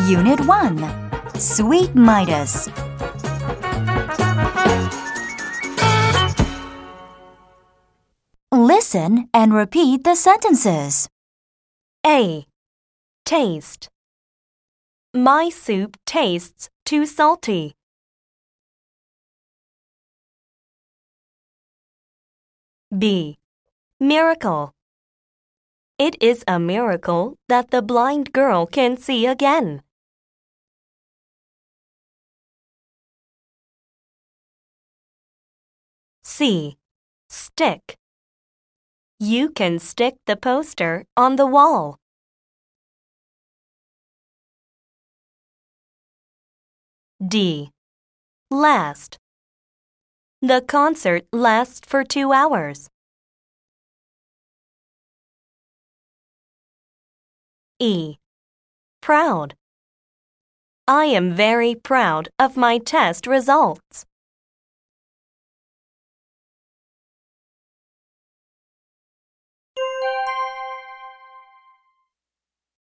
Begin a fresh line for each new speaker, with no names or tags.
Unit 1. Sweet Midas. Listen and repeat the sentences.
A. Taste. My soup tastes too salty. B. Miracle. It is a miracle that the blind girl can see again. C. Stick. You can stick the poster on the wall. D. Last. The concert lasts for 2 hours. E. Proud. I am very proud of my test results.